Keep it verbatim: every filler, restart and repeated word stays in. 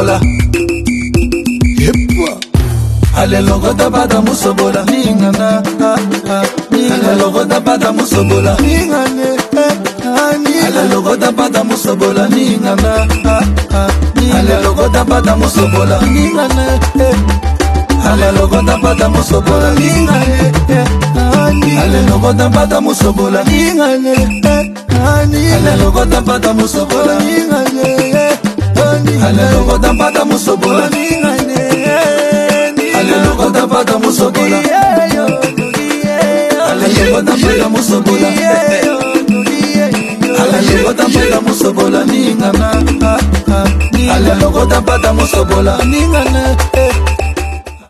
musobola. Yepwa. Ale logo da bada musobola. Ningana. Ale logo da bada musobola. Ningane. Ale logo da bada musobola. Ningana. Ale logo da bada musobola. Ningane. Ale logo da bada musobola. Ningane. Ale logo da bada musobola. Ningane. Ale logo da bada musobola. Ningane. Ale logo da bada musobola. Ningane. Ale logo da bada musobola. Ale logo da bada musobola. Ale logo da bada musobola. Ningana. Ale logo da bada musobola. Ningane.